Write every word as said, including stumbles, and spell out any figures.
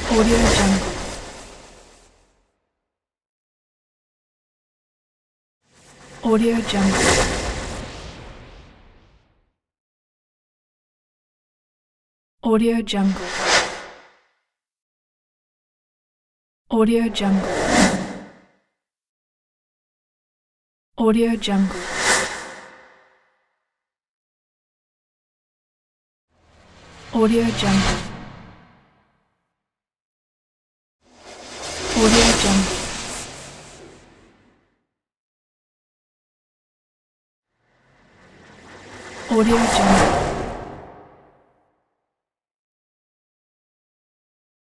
Audio Jungle. Audio Jungle. Audio Jungle. Audio Jungle. Audio Jungle. Audio Jungle. Audio Jungle. Audio Jungle.